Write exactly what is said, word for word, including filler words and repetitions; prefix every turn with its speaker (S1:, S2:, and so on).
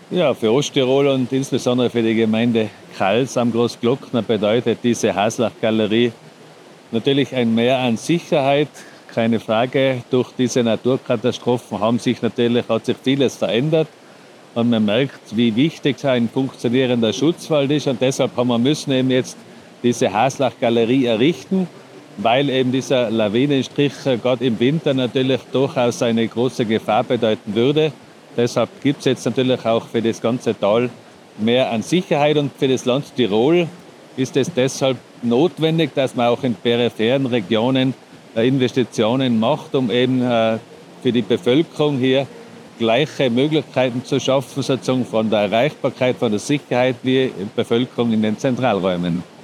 S1: Ja, für Osttirol und insbesondere für die Gemeinde Kals am Großglockner bedeutet diese Haslach-Galerie natürlich ein Mehr an Sicherheit, keine Frage. Durch diese Naturkatastrophen haben sich natürlich, hat sich vieles verändert. Und man merkt, wie wichtig ein funktionierender Schutzwald ist. Und deshalb haben wir müssen eben jetzt diese Haslach-Galerie errichten, weil eben dieser Lawinenstrich gerade im Winter natürlich durchaus eine große Gefahr bedeuten würde. Deshalb gibt es jetzt natürlich auch für das ganze Tal mehr an Sicherheit. Und für das Land Tirol ist es deshalb notwendig, dass man auch in peripheren Regionen Investitionen macht, um eben für die Bevölkerung hier gleiche Möglichkeiten zu schaffen, sozusagen von der Erreichbarkeit, von der Sicherheit wie Bevölkerung in den Zentralräumen.